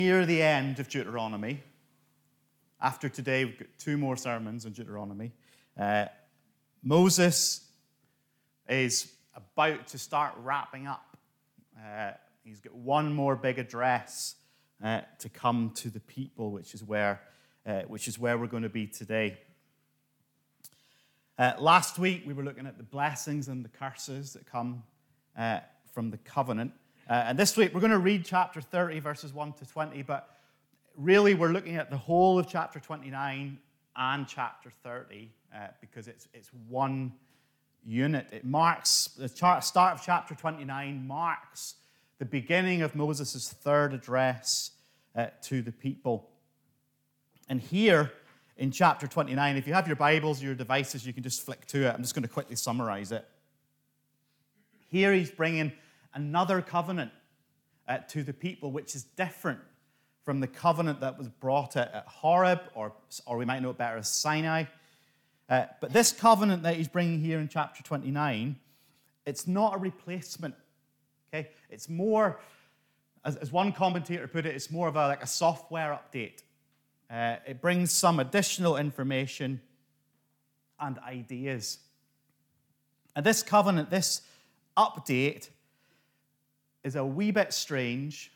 Near the end of Deuteronomy. After today, we've got 2 more sermons on Deuteronomy. Moses is about to start wrapping up. He's got one more big address to come to the people, which is where we're going to be today. Last week, we were looking at the blessings and the curses that come from the covenant. And this week, we're going to read chapter 30, verses 1 to 20, but really we're looking at the whole of chapter 29 and chapter 30 because it's one unit. It marks, the start of chapter 29 marks the beginning of Moses' third address to the people. And here in chapter 29, if you have your Bibles or your devices, you can just flick to it. I'm just going to quickly summarize it. Here he's bringing another covenant to the people, which is different from the covenant that was brought at Horeb, or we might know it better as Sinai. But this covenant that he's bringing here in chapter 29, it's not a replacement. Okay, it's more, as one commentator put it, it's more of a software update. It brings some additional information and ideas. And this covenant, this update, is a wee bit strange,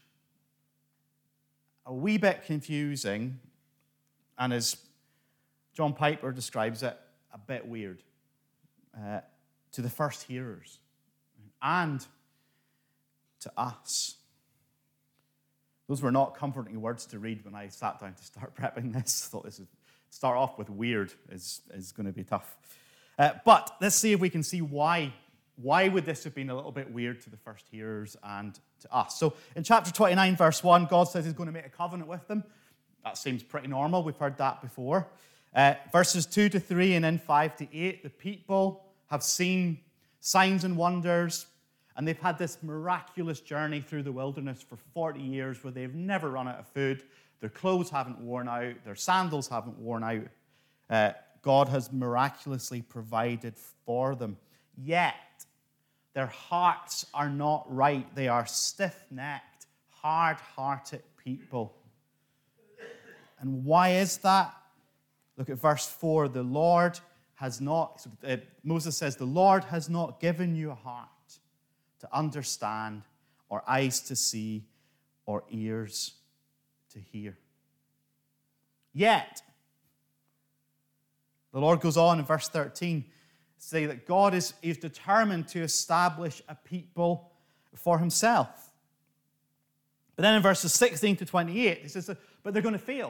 a wee bit confusing, and as John Piper describes it, a bit weird to the first hearers and to us. Those were not comforting words to read when I sat down to start prepping this. I thought this would start off with weird is going to be tough. But let's see if we can see why. Why would this have been a little bit weird to the first hearers and to us? So in chapter 29, verse 1, God says he's going to make a covenant with them. That seems pretty normal. We've heard that before. Verses 2 to 3 and then 5 to 8, the people have seen signs and wonders, and they've had this miraculous journey through the wilderness for 40 years where they've never run out of food. Their clothes haven't worn out. Their sandals haven't worn out. God has miraculously provided for them. Yet, their hearts are not right. They are stiff-necked, hard-hearted people. And why is that? Look at verse 4. The Lord has not, Moses says, the Lord has not given you a heart to understand, or eyes to see, or ears to hear. Yet, the Lord goes on in verse 13, say that God is determined to establish a people for himself. But then in verses 16 to 28, he says, but they're going to fail.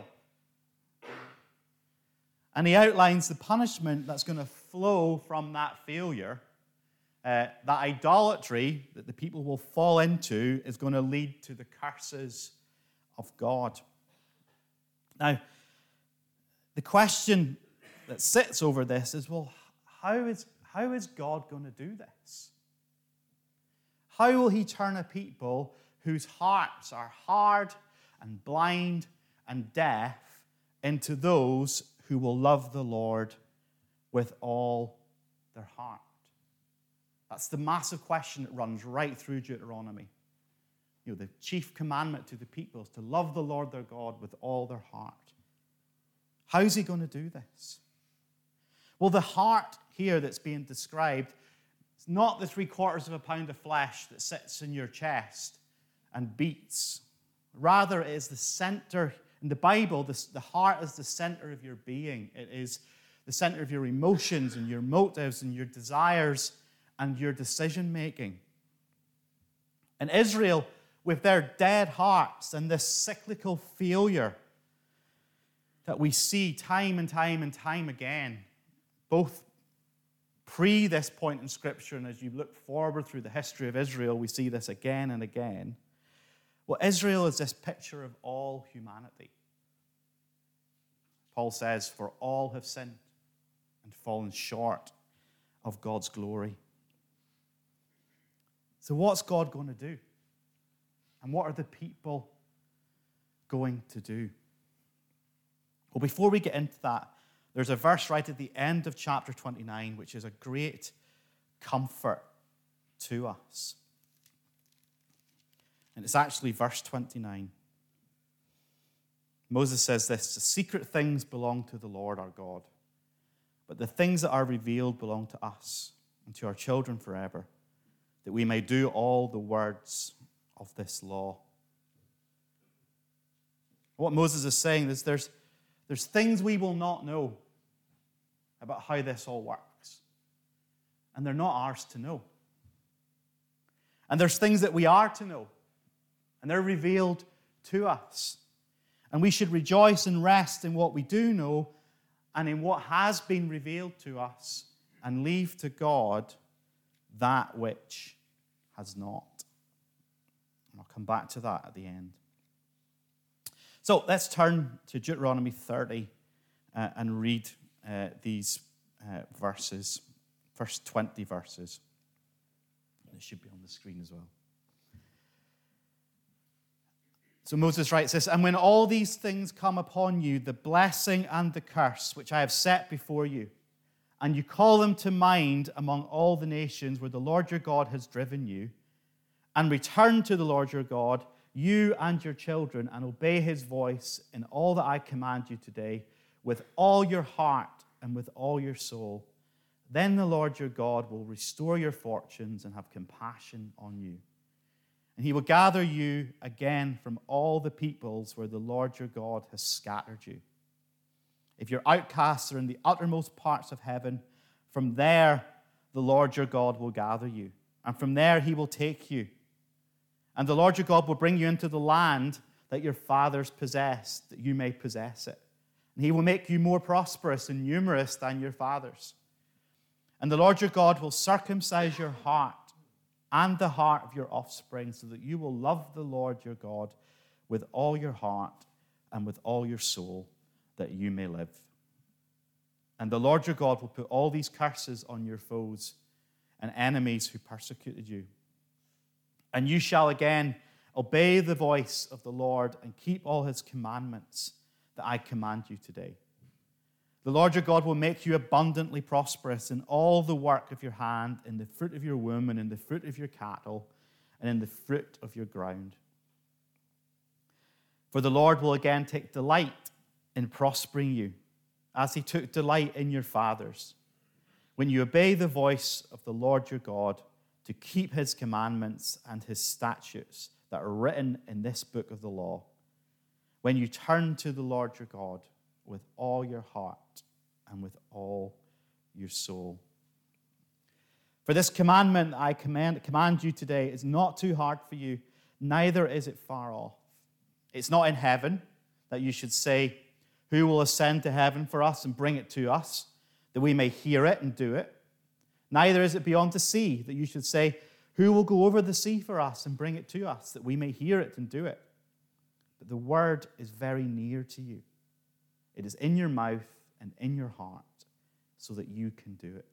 And he outlines the punishment that's going to flow from that failure. That idolatry that the people will fall into is going to lead to the curses of God. Now, the question that sits over this is, well, how is God going to do this? How will he turn a people whose hearts are hard and blind and deaf into those who will love the Lord with all their heart? That's the massive question that runs right through Deuteronomy. You know, the chief commandment to the people is to love the Lord their God with all their heart. How's he going to do this? Well, the heart here that's being described is not the 3/4 pound of flesh that sits in your chest and beats. Rather, it is the center. In the Bible, the heart is the center of your being. It is the center of your emotions and your motives and your desires and your decision-making. And Israel, with their dead hearts and this cyclical failure that we see time and time and time again, both pre this point in Scripture and as you look forward through the history of Israel, we see this again and again. Well, Israel is this picture of all humanity. Paul says, for all have sinned and fallen short of God's glory. So what's God going to do? And what are the people going to do? Well, before we get into that, there's a verse right at the end of chapter 29, which is a great comfort to us. And it's actually verse 29. Moses says this: the secret things belong to the Lord our God, but the things that are revealed belong to us and to our children forever, that we may do all the words of this law. What Moses is saying is there's things we will not know about how this all works, and they're not ours to know. And there's things that we are to know, and they're revealed to us. And we should rejoice and rest in what we do know and in what has been revealed to us, and leave to God that which has not. And I'll come back to that at the end. So let's turn to Deuteronomy 30 and read these verses, first 20 verses. It should be on the screen as well. So Moses writes this: and when all these things come upon you, the blessing and the curse which I have set before you, and you call them to mind among all the nations where the Lord your God has driven you, and return to the Lord your God, you and your children, and obey his voice in all that I command you today, with all your heart and with all your soul, then the Lord your God will restore your fortunes and have compassion on you. And he will gather you again from all the peoples where the Lord your God has scattered you. If your outcasts are in the uttermost parts of heaven, from there the Lord your God will gather you, and from there he will take you. And the Lord your God will bring you into the land that your fathers possessed, that you may possess it. And he will make you more prosperous and numerous than your fathers. And the Lord your God will circumcise your heart and the heart of your offspring, so that you will love the Lord your God with all your heart and with all your soul, that you may live. And the Lord your God will put all these curses on your foes and enemies who persecuted you. And you shall again obey the voice of the Lord and keep all his commandments that I command you today. The Lord your God will make you abundantly prosperous in all the work of your hand, in the fruit of your womb, and in the fruit of your cattle, and in the fruit of your ground. For the Lord will again take delight in prospering you, as he took delight in your fathers, when you obey the voice of the Lord your God to keep his commandments and his statutes that are written in this book of the law, when you turn to the Lord your God with all your heart and with all your soul. For this commandment I command you today is not too hard for you, neither is it far off. It's not in heaven, that you should say, who will ascend to heaven for us and bring it to us, that we may hear it and do it? Neither is it beyond the sea, that you should say, who will go over the sea for us and bring it to us, that we may hear it and do it? But the word is very near to you. It is in your mouth and in your heart, so that you can do it.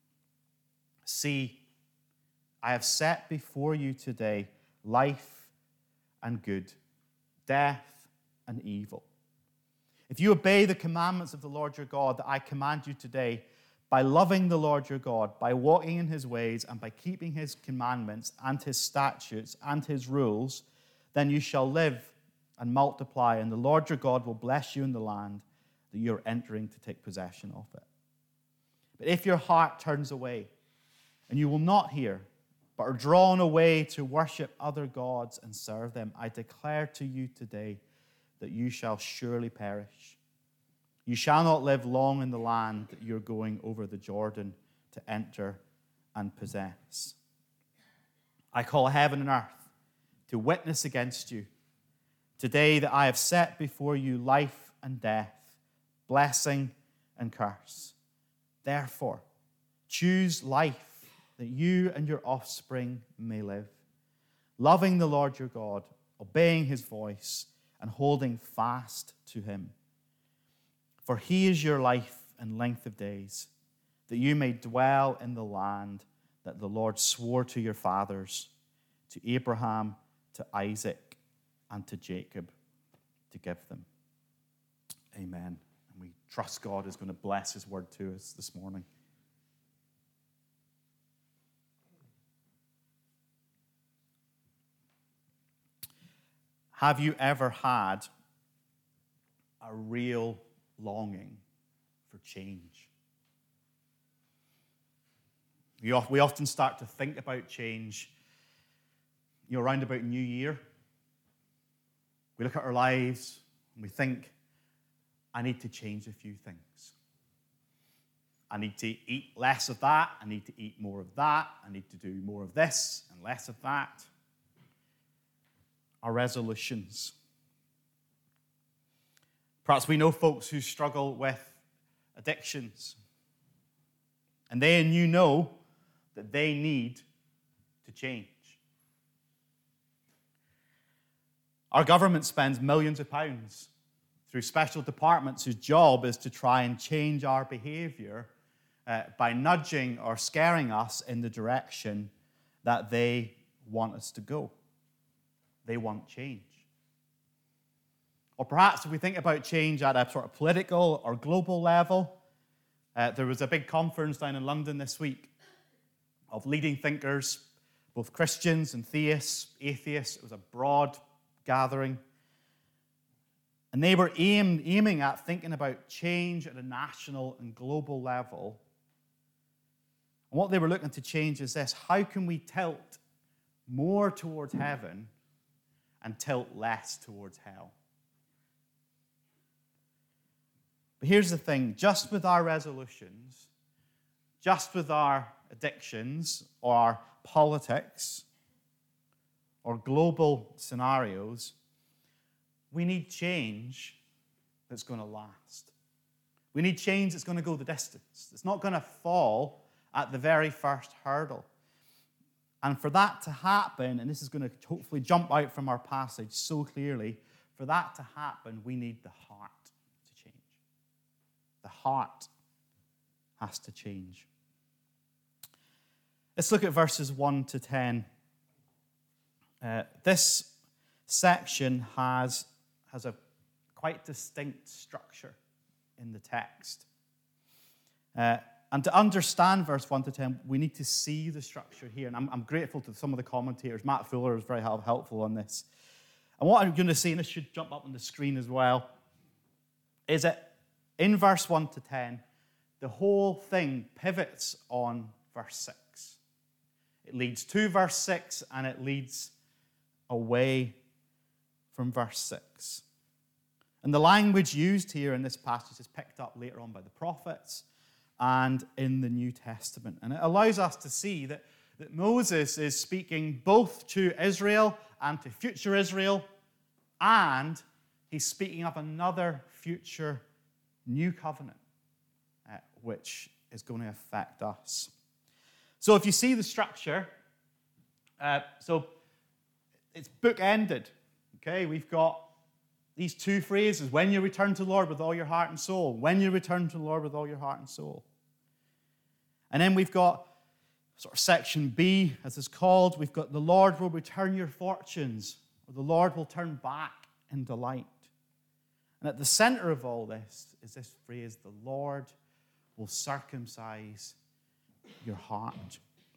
See, I have set before you today life and good, death and evil. If you obey the commandments of the Lord your God that I command you today, by loving the Lord your God, by walking in his ways, and by keeping his commandments and his statutes and his rules, then you shall live and multiply, and the Lord your God will bless you in the land that you are entering to take possession of it. But if your heart turns away, and you will not hear, but are drawn away to worship other gods and serve them, I declare to you today that you shall surely perish. You shall not live long in the land that you're going over the Jordan to enter and possess. I call heaven and earth to witness against you today that I have set before you life and death, blessing and curse. Therefore, choose life that you and your offspring may live, loving the Lord your God, obeying his voice, and holding fast to him. For he is your life and length of days, that you may dwell in the land that the Lord swore to your fathers, to Abraham, to Isaac, and to Jacob, to give them. Amen. And we trust God is going to bless his word to us this morning. Have you ever had a real longing for change. We often start to think about change, around about New Year. We look at our lives and we think, I need to change a few things. I need to eat less of that. I need to eat more of that. I need to do more of this and less of that. Our resolutions. Perhaps we know folks who struggle with addictions. And they and you know that they need to change. Our government spends millions of pounds through special departments whose job is to try and change our behavior by nudging or scaring us in the direction that they want us to go. They want change. Or perhaps if we think about change at a sort of political or global level, there was a big conference down in London this week of leading thinkers, both Christians and theists, atheists. It was a broad gathering. And they were aiming at thinking about change at a national and global level. And what they were looking to change is this: how can we tilt more towards heaven and tilt less towards hell? But here's the thing: just with our resolutions, just with our addictions or our politics or global scenarios, we need change that's going to last. We need change that's going to go the distance. It's not going to fall at the very first hurdle. And for that to happen, and this is going to hopefully jump out from our passage so clearly, for that to happen, we need the heart to change. The heart has to change. Let's look at verses 1 to 10. This section has a quite distinct structure in the text. And to understand verse 1 to 10, we need to see the structure here. And I'm grateful to some of the commentators. Matt Fuller is very helpful on this. And what I'm going to see, and this should jump up on the screen as well, is that in verse 1 to 10, the whole thing pivots on verse 6. It leads to verse 6, and it leads away from verse 6. And the language used here in this passage is picked up later on by the prophets and in the New Testament. And it allows us to see that Moses is speaking both to Israel and to future Israel, and he's speaking of another future new covenant, which is going to affect us. So if you see the structure, so it's bookended. Okay, we've got these two phrases: when you return to the Lord with all your heart and soul. When you return to the Lord with all your heart and soul. And then we've got sort of section B, as it's called. We've got the Lord will return your fortunes, or the Lord will turn back in delight. And at the center of all this is this phrase: the Lord will circumcise your heart.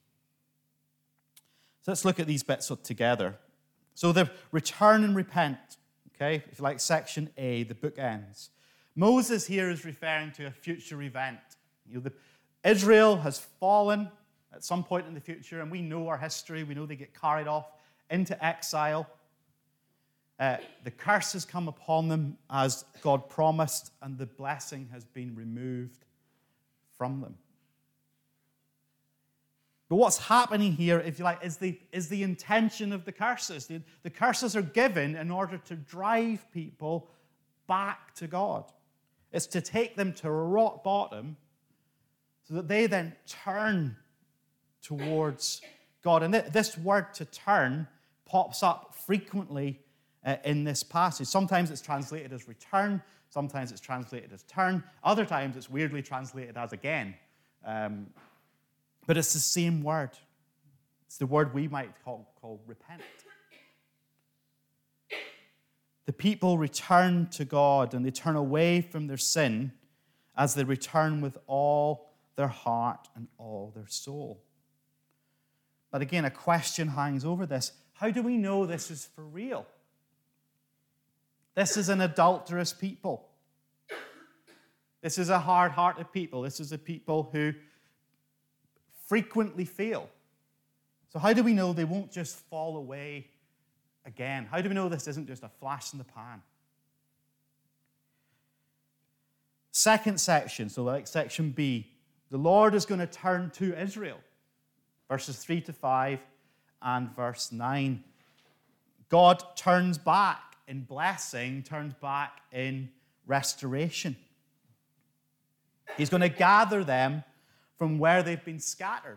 So let's look at these bits together. So the return and repent, okay, if you like, section A, the book ends. Moses here is referring to a future event. Israel has fallen at some point in the future, and we know our history. We know they get carried off into exile. The curse has come upon them as God promised, and the blessing has been removed from them. But what's happening here, if you like, is the intention of the curses. The curses are given in order to drive people back to God. It's to take them to rock bottom so that they then turn towards God. And this word to turn pops up frequently in this passage. Sometimes it's translated as return. Sometimes it's translated as turn. Other times it's weirdly translated as again. But it's the same word. It's the word we might call repent. The people return to God, and they turn away from their sin as they return with all their heart and all their soul. But again, a question hangs over this. How do we know this is for real? This is an adulterous people. This is a hard-hearted people. This is a people who frequently fail. So how do we know they won't just fall away again? How do we know this isn't just a flash in the pan? Second section, so like section B, the Lord is going to turn to Israel. Verses 3 to 5 and verse 9. God turns back in blessing, turns back in restoration. He's going to gather them from where they've been scattered.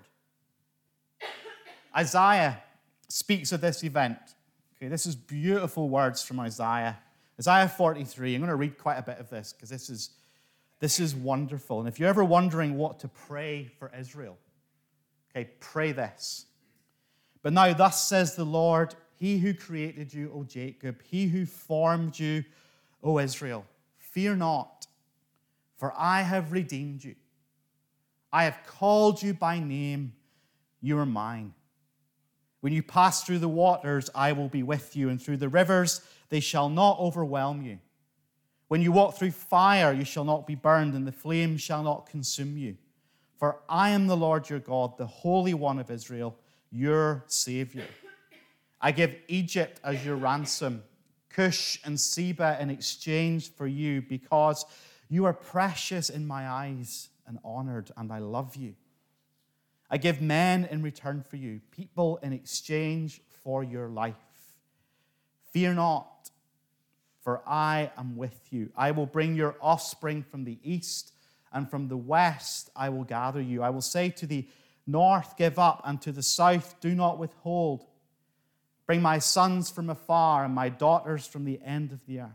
Isaiah speaks of this event. Okay, this is beautiful words from Isaiah. Isaiah 43. I'm going to read quite a bit of this because this is wonderful. And if you're ever wondering what to pray for Israel, okay, pray this. But now thus says the Lord, He who created you, O Jacob, He who formed you, O Israel, fear not, for I have redeemed you. I have called you by name, you are mine. When you pass through the waters, I will be with you, and through the rivers, they shall not overwhelm you. When you walk through fire, you shall not be burned, and the flame shall not consume you. For I am the Lord your God, the Holy One of Israel, your Savior. I give Egypt as your ransom, Cush and Seba in exchange for you, because you are precious in my eyes and honored, and I love you. I give men in return for you, people in exchange for your life. Fear not, for I am with you. I will bring your offspring from the east, and from the west I will gather you. I will say to the north, give up, and to the south, do not withhold. Bring my sons from afar and my daughters from the end of the earth.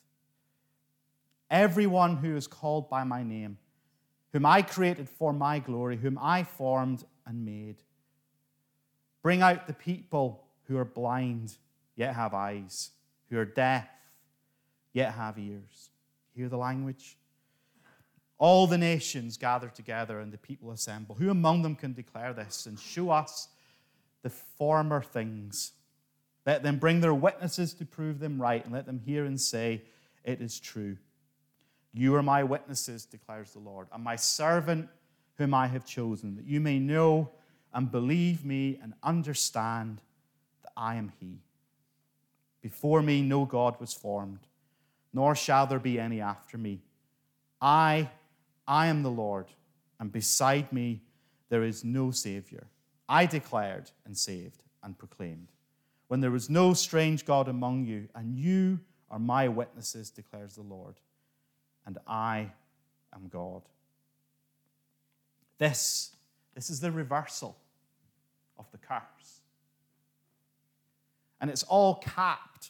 Everyone who is called by my name, whom I created for my glory, whom I formed and made. Bring out the people who are blind, yet have eyes, who are deaf, yet have ears. Hear the language? All the nations gather together and the people assemble. Who among them can declare this and show us the former things? Let them bring their witnesses to prove them right, and let them hear and say, it is true. You are my witnesses, declares the Lord, and my servant whom I have chosen, that you may know and believe me and understand that I am he. Before me no God was formed, nor shall there be any after me. I am the Lord, and beside me there is no Savior. I declared and saved and proclaimed, when there was no strange God among you, and you are my witnesses, declares the Lord, and I am God. This is the reversal of the curse. And it's all capped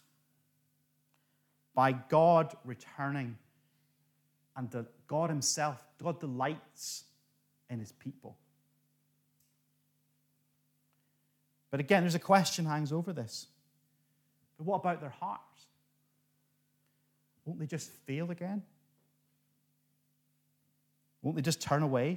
by God returning, and God himself, God delights in his people. But again, there's a question hangs over this. But what about their hearts? Won't they just fail again? Won't they just turn away?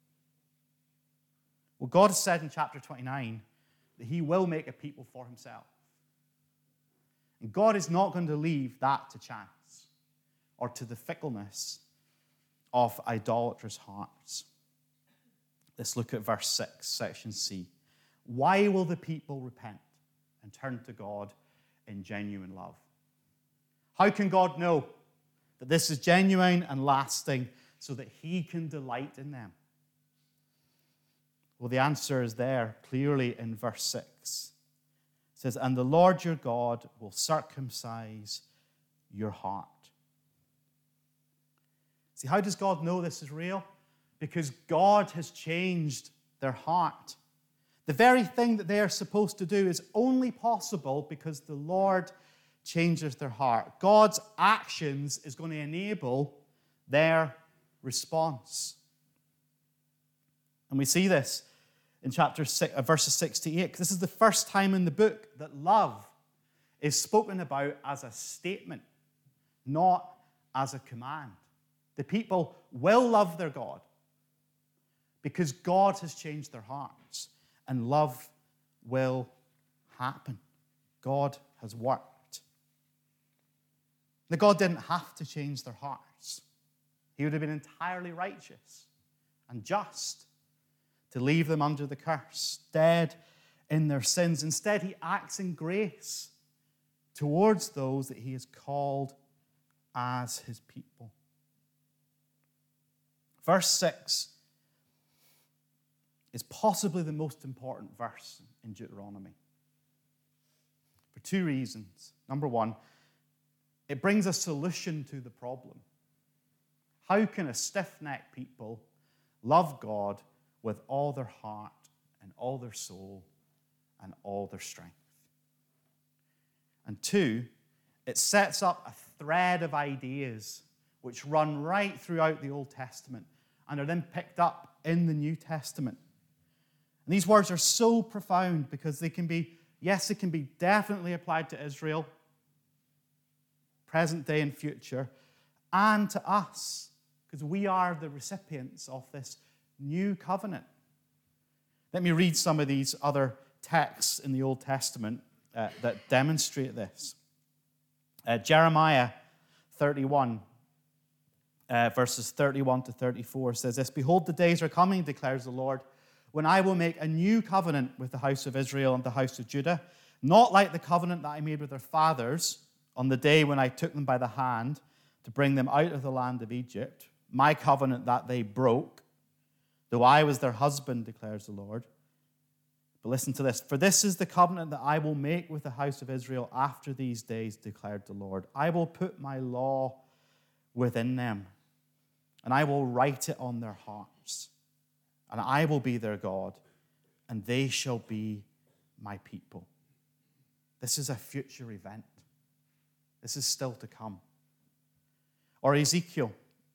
Well, God has said in chapter 29 that he will make a people for himself. And God is not going to leave that to chance or to the fickleness of idolatrous hearts. Let's look at verse 6, section C. Why will the people repent and turn to God in genuine love? How can God know that this is genuine and lasting so that he can delight in them? Well, the answer is there clearly in verse 6. It says, and the Lord your God will circumcise your heart. See, how does God know this is real? Because God has changed their heart. The very thing that they are supposed to do is only possible because the Lord changes their heart. God's actions is going to enable their response. And we see this in chapter 6, verses 6 to 8, because this is the first time in the book that love is spoken about as a statement, not as a command. The people will love their God because God has changed their hearts, and love will happen. God has worked. Now, God didn't have to change their hearts. He would have been entirely righteous and just to leave them under the curse, dead in their sins. Instead, he acts in grace towards those that he has called as his people. Verse 6 is possibly the most important verse in Deuteronomy for two reasons. Number one, it brings a solution to the problem. How can a stiff-necked people love God with all their heart and all their soul and all their strength? And two, it sets up a thread of ideas which run right throughout the Old Testament and are then picked up in the New Testament. And these words are so profound because they can be definitely applied to Israel, present day and future, and to us, because we are the recipients of this new covenant. Let me read some of these other texts in the Old Testament that demonstrate this. Jeremiah 31, verses 31 to 34 says this, "Behold, the days are coming, declares the Lord, when I will make a new covenant with the house of Israel and the house of Judah, not like the covenant that I made with their fathers on the day when I took them by the hand to bring them out of the land of Egypt, my covenant that they broke, though I was their husband, declares the Lord. But listen to this. For this is the covenant that I will make with the house of Israel after these days, declared the Lord. I will put my law within them, and I will write it on their hearts. And I will be their God, and they shall be my people." This is a future event. This is still to come. Or Ezekiel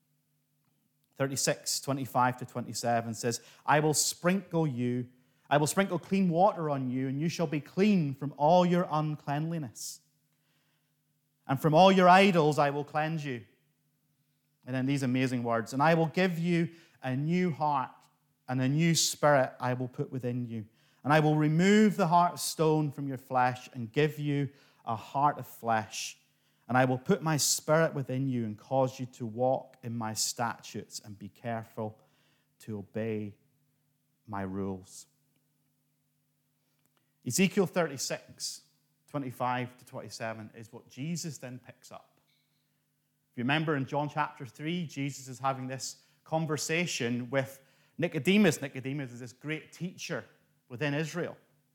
36, 25 to 27 says, I will sprinkle clean water on you, and you shall be clean from all your uncleanliness. And from all your idols I will cleanse you. And then these amazing words, and I will give you a new heart, and a new spirit I will put within you. And I will remove the heart of stone from your flesh and give you a heart of flesh. And I will put my spirit within you and cause you to walk in my statutes and be careful to obey my rules. Ezekiel 36, 25 to 27 is what Jesus then picks up. If you remember in John chapter 3, Jesus is having this conversation with Nicodemus. Nicodemus is this great teacher within Israel.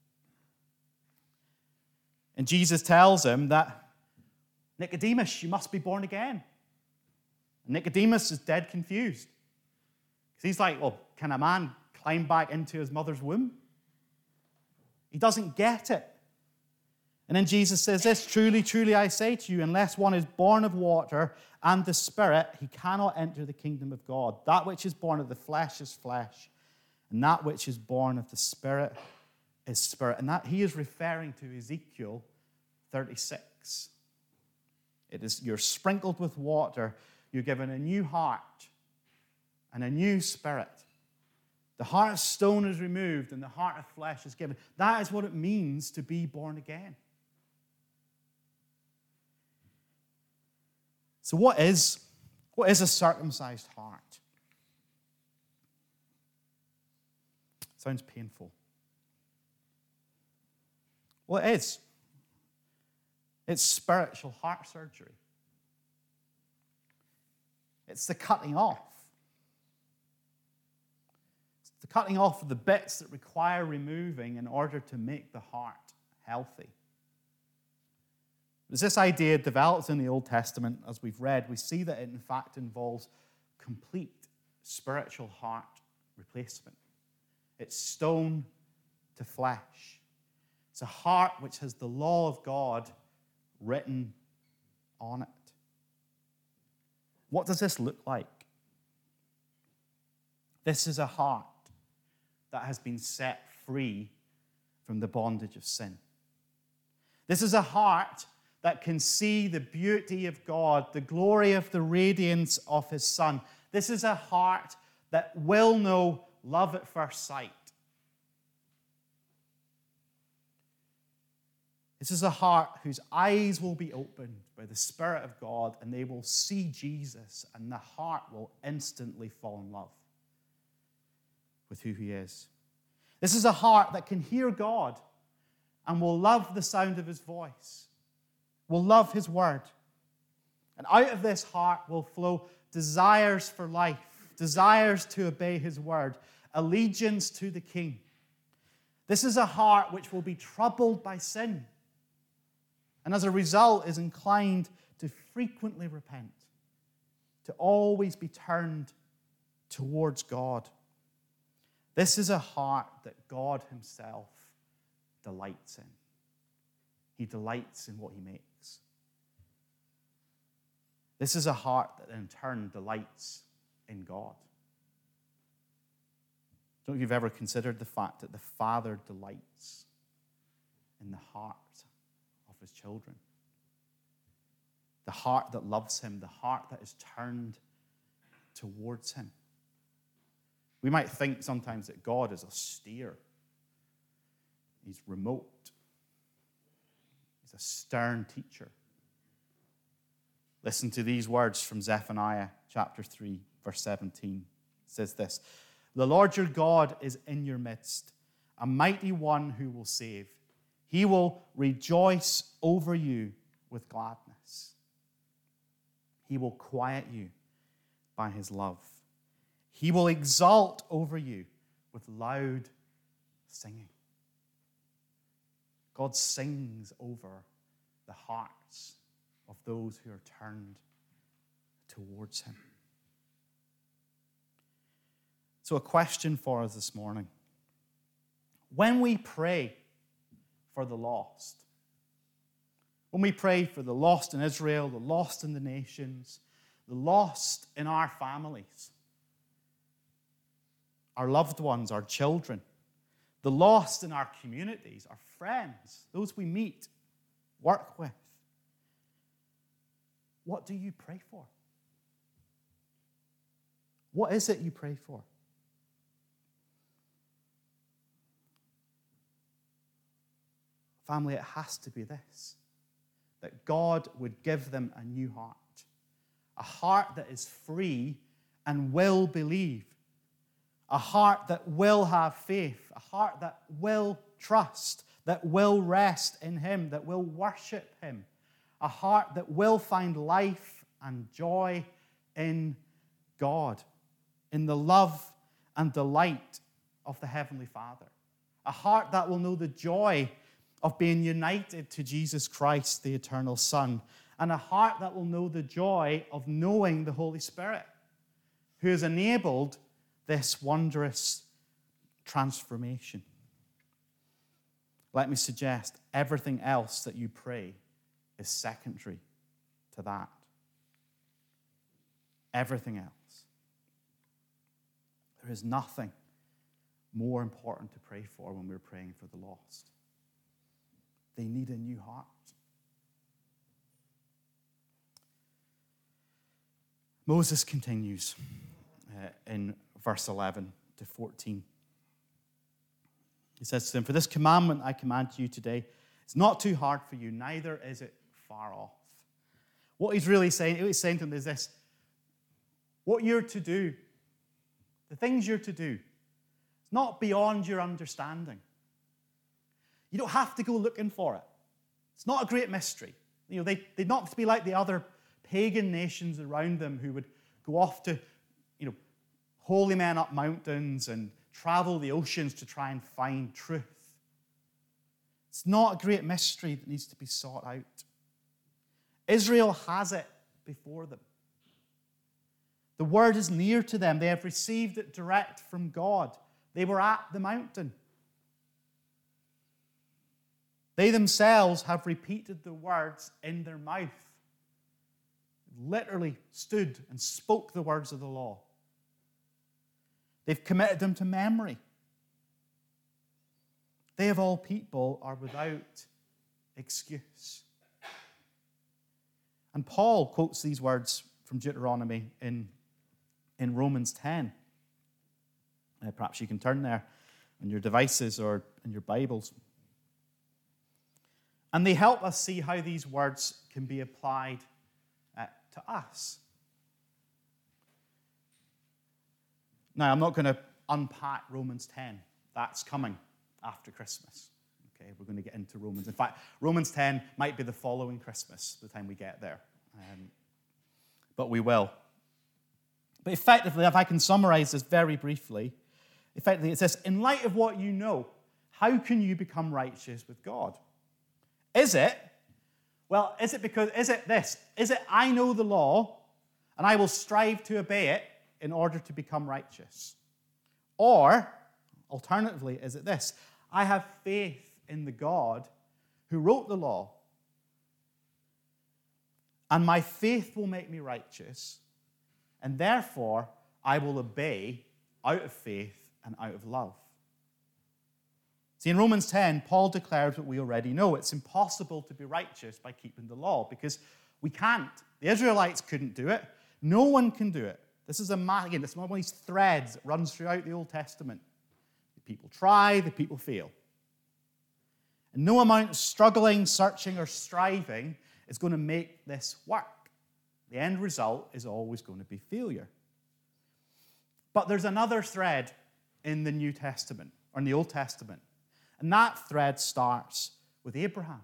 And Jesus tells him that, Nicodemus, you must be born again. And Nicodemus is dead confused. Because he's like, well, can a man climb back into his mother's womb? He doesn't get it. And then Jesus says this, truly, truly I say to you, unless one is born of water and the Spirit, he cannot enter the kingdom of God. That which is born of the flesh is flesh, and that which is born of the Spirit is spirit. And that he is referring to Ezekiel 36. It is, you're sprinkled with water, you're given a new heart and a new spirit. The heart of stone is removed and the heart of flesh is given. That is what it means to be born again. So what is a circumcised heart? Sounds painful. Well, it is. It's spiritual heart surgery. It's the cutting off. It's the cutting off of the bits that require removing in order to make the heart healthy. As this idea develops in the Old Testament, as we've read, we see that it in fact involves complete spiritual heart replacement. It's stone to flesh. It's a heart which has the law of God written on it. What does this look like? This is a heart that has been set free from the bondage of sin. This is a heart that can see the beauty of God, the glory of the radiance of his Son. This is a heart that will know love at first sight. This is a heart whose eyes will be opened by the Spirit of God, and they will see Jesus, and the heart will instantly fall in love with who he is. This is a heart that can hear God and will love the sound of his voice, will love his word. And out of this heart will flow desires for life, desires to obey his word, allegiance to the King. This is a heart which will be troubled by sin, and as a result is inclined to frequently repent, to always be turned towards God. This is a heart that God himself delights in. He delights in what he makes. This is a heart that in turn delights in God. I don't know if you've ever considered the fact that the Father delights in the heart of his children. The heart that loves him, the heart that is turned towards him. We might think sometimes that God is austere. He's remote. He's a stern teacher. Listen to these words from Zephaniah chapter 3, verse 17. It says this: "The Lord your God is in your midst, a mighty one who will save. He will rejoice over you with gladness. He will quiet you by his love. He will exalt over you with loud singing." God sings over the hearts of those who are turned towards him. So a question for us this morning. When we pray for the lost, when we pray for the lost in Israel, the lost in the nations, the lost in our families, our loved ones, our children, the lost in our communities, our friends, those we meet, work with, what do you pray for? What is it you pray for? Family, it has to be this: that God would give them a new heart, a heart that is free and will believe, a heart that will have faith, a heart that will trust, that will rest in him, that will worship him, a heart that will find life and joy in God, in the love and delight of the Heavenly Father, a heart that will know the joy of being united to Jesus Christ, the eternal Son, and a heart that will know the joy of knowing the Holy Spirit, who has enabled this wondrous transformation. Let me suggest everything else that you pray is secondary to that. Everything else. There is nothing more important to pray for when we're praying for the lost. They need a new heart. Moses continues in verse 11 to 14. He says to them, "For this commandment I command you today, it's not too hard for you, neither is it far off." What he's really saying, to them is this: what you're to do, the things you're to do, it's not beyond your understanding. You don't have to go looking for it. It's not a great mystery. They'd not be like the other pagan nations around them who would go off to, holy men up mountains and travel the oceans to try and find truth. It's not a great mystery that needs to be sought out. Israel has it before them. The word is near to them. They have received it direct from God. They were at the mountain. They themselves have repeated the words in their mouth. Literally stood and spoke the words of the law. They've committed them to memory. They of all people are without excuse. And Paul quotes these words from Deuteronomy in Romans 10. Perhaps you can turn there on your devices or in your Bibles. And they help us see how these words can be applied to us. Now, I'm not going to unpack Romans 10. That's coming after Christmas. Okay, we're going to get into Romans. In fact, Romans 10 might be the following Christmas, by the time we get there. But we will. But effectively, if I can summarize this very briefly, effectively it says, in light of what you know, how can you become righteous with God? Is it this? Is it I know the law and I will strive to obey it in order to become righteous? Or, alternatively, is it this? I have faith in the God who wrote the law, and my faith will make me righteous, and therefore I will obey out of faith and out of love. See, in Romans 10, Paul declares what we already know. It's impossible to be righteous by keeping the law because we can't. The Israelites couldn't do it. No one can do it. This is one of these threads that runs throughout the Old Testament. The people try, the people fail. And no amount of struggling, searching, or striving is going to make this work. The end result is always going to be failure. But there's another thread in the New Testament, or in the Old Testament, and that thread starts with Abraham.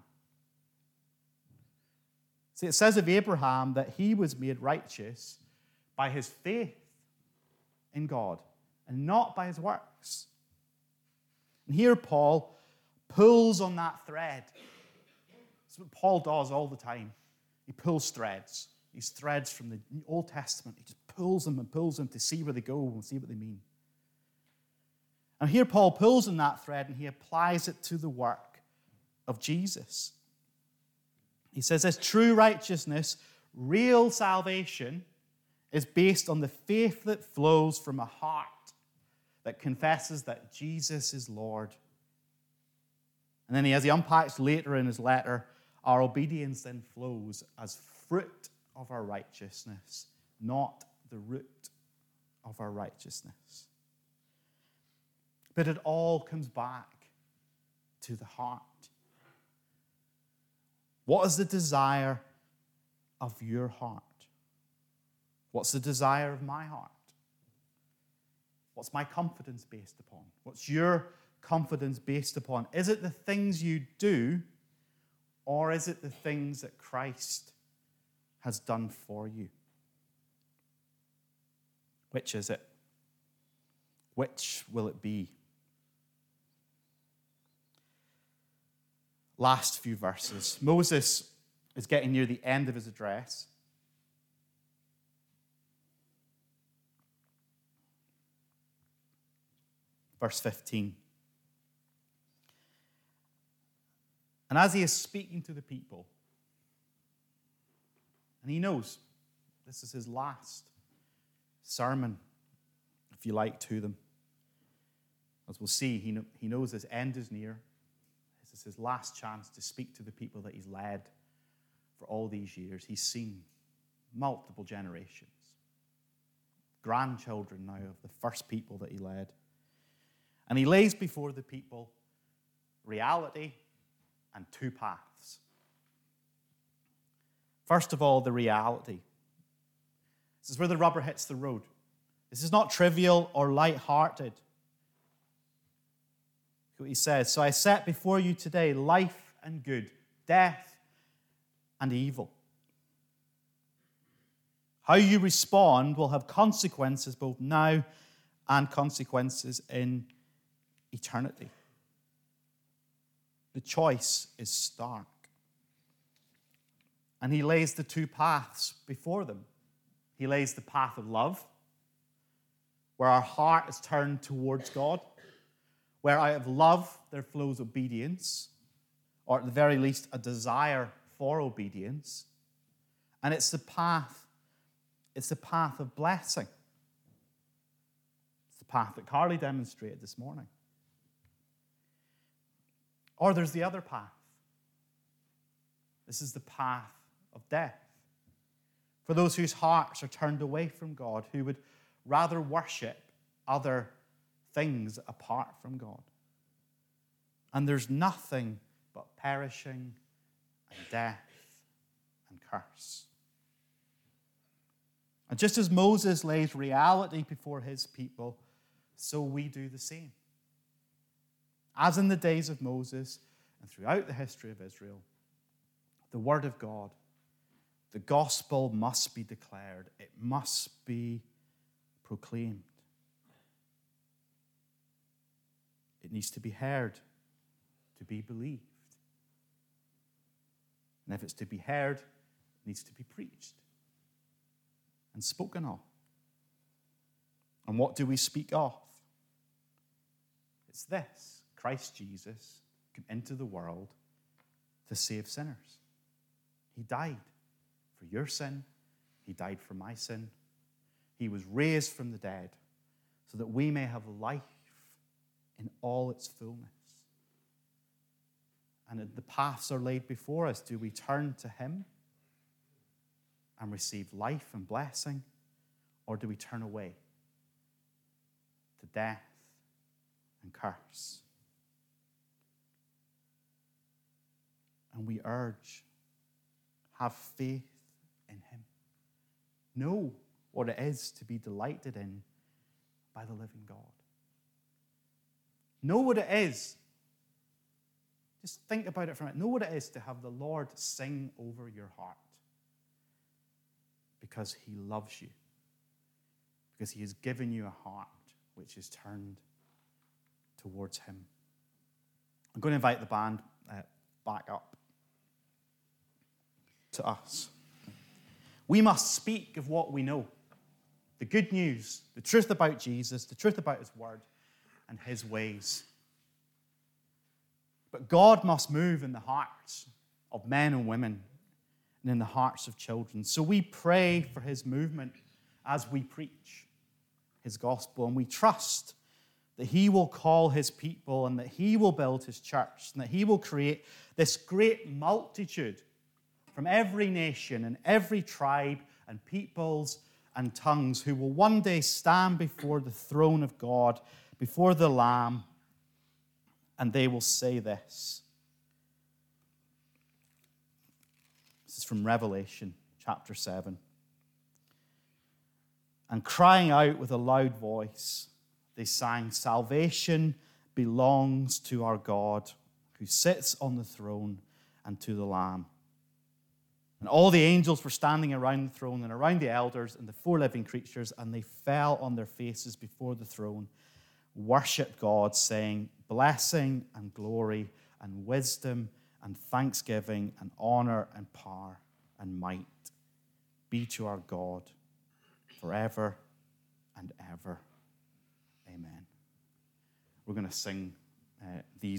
See, it says of Abraham that he was made righteous by his faith in God and not by his works. And here Paul pulls on that thread. That's what Paul does all the time. He pulls threads. These threads from the Old Testament. He just pulls them to see where they go and see what they mean. And here Paul pulls on that thread and he applies it to the work of Jesus. He says this: true righteousness, real salvation, is based on the faith that flows from a heart that confesses that Jesus is Lord. And then as he unpacks later in his letter, our obedience then flows as fruit of our righteousness, not the root of our righteousness. But it all comes back to the heart. What is the desire of your heart? What's the desire of my heart? What's my confidence based upon? What's your confidence based upon? Is it the things you do, or is it the things that Christ has done for you? Which is it? Which will it be? Last few verses. Moses is getting near the end of his address. Verse 15. And as he is speaking to the people, and he knows this is his last sermon, if you like, to them. As we'll see, he knows his end is near. This is his last chance to speak to the people that he's led for all these years. He's seen multiple generations, grandchildren now of the first people that he led. And he lays before the people reality and two paths. First of all, the reality. This is where the rubber hits the road. This is not trivial or light-hearted. Look what he says. So I set before you today life and good, death and evil. How you respond will have consequences both now and consequences in eternity. The choice is stark. And he lays the two paths before them. He lays the path of love, where our heart is turned towards God, where out of love there flows obedience, or at the very least a desire for obedience. And it's the path of blessing. It's the path that Carly demonstrated this morning. Or there's the other path. This is the path of death. For those whose hearts are turned away from God, who would rather worship other things apart from God. And there's nothing but perishing and death and curse. And just as Moses lays reality before his people, so we do the same. As in the days of Moses and throughout the history of Israel, the word of God, the gospel must be declared. It must be proclaimed. It needs to be heard to be believed. And if it's to be heard, it needs to be preached and spoken of. And what do we speak of? It's this: Christ Jesus came into the world to save sinners. He died for your sin. He died for my sin. He was raised from the dead so that we may have life in all its fullness. And the paths are laid before us. Do we turn to him and receive life and blessing, or do we turn away to death and curse? And we urge, have faith in him. Know what it is to be delighted in by the living God. Know what it is. Just think about it for a minute. Know what it is to have the Lord sing over your heart, because he loves you, because he has given you a heart which is turned towards him. I'm going to invite the band back up to us. We must speak of what we know, the good news, the truth about Jesus, the truth about his word and his ways. But God must move in the hearts of men and women and in the hearts of children. So we pray for his movement as we preach his gospel, and we trust that he will call his people and that he will build his church and that he will create this great multitude from every nation and every tribe and peoples and tongues who will one day stand before the throne of God, before the Lamb, and they will say this. This is from Revelation chapter 7. And crying out with a loud voice, they sang, "Salvation belongs to our God, who sits on the throne, and to the Lamb." And all the angels were standing around the throne and around the elders and the four living creatures, and they fell on their faces before the throne, worshiped God, saying, "Blessing and glory and wisdom and thanksgiving and honor and power and might be to our God forever and ever. Amen." We're going to sing these